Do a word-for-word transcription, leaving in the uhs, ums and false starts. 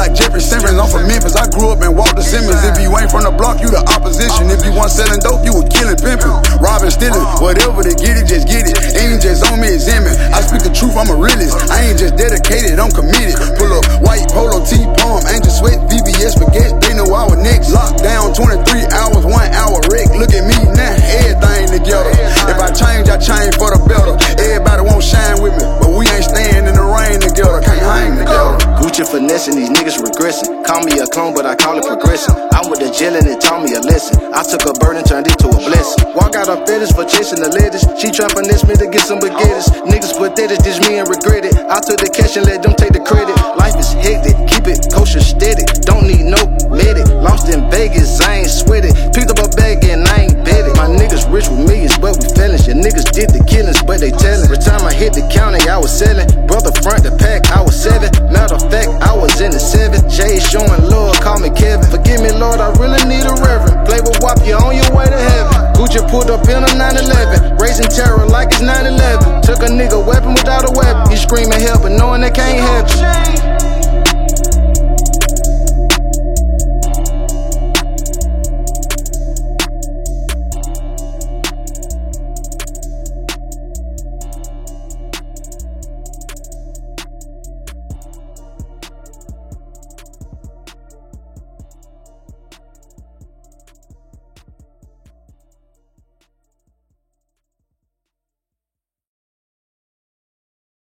like Jeffrey Simmons, I'm from Memphis. I grew up in Walter Simmons. If you ain't from the block, you the opposition. If you want selling dope, you were killing, pimping, robbing, stealing. Whatever they get it, just get it. Ain't just on me, it's in me. I speak the truth, I'm a realist. I ain't just dedicated, I'm committed. Pull up white polo, T-palm, Angel Sweat, V V S baguette. They know our next. Locked down twenty-three hours, one hour wreck. Look at me now, everything together. If I change, I change for the better. Everybody won't shine with me, but we ain't staying in the rain together. Can't hang together. Gucci finessing, these niggas regressing. Call me a clone, but I call it progressing. I went to jail and it taught me a lesson. I took a burden, turned it to a blessing. Walk out a fetish for chasing the ladies. She try finesse me to get some baguettes. Niggas pathetic, dish me and regret it. I took the cash and let them take the credit. Life is hectic, keep it kosher steady. Don't need no medic. Lost in Vegas, I ain't sweated. Picked up a bag and I ain't bet it. My niggas rich with millions, but we felons. Your niggas did the killings, but they tellin'. Every time I hit the county, I was selling. Brother front the pack, I was seven. Matter of fact, I was in the seven. Jay showing love, call me Kevin. Forgive me, Lord, I really need a reverend. Play with W A P, you on your way to heaven. Gucci pulled up in a nine eleven. Raising terror like it's nine eleven. Took a nigga weapon without a weapon. He screaming help, but knowing they can't help you.